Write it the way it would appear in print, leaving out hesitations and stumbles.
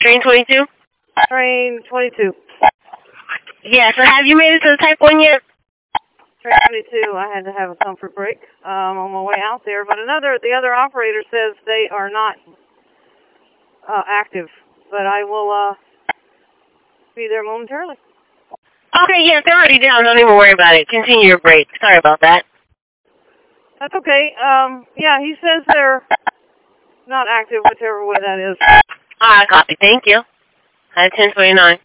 Train 22? Train 22. Yeah, so have you made it to the Type 1 yet? Train 22, I had to have a comfort break on my way out there, but the other operator says they are not active, but I will be there momentarily. Okay, yeah, they're already down. Don't even worry about it. Continue your break. Sorry about that. That's okay. Yeah, he says they're not active, whichever way that is. Alright, copy. Thank you. 10:29.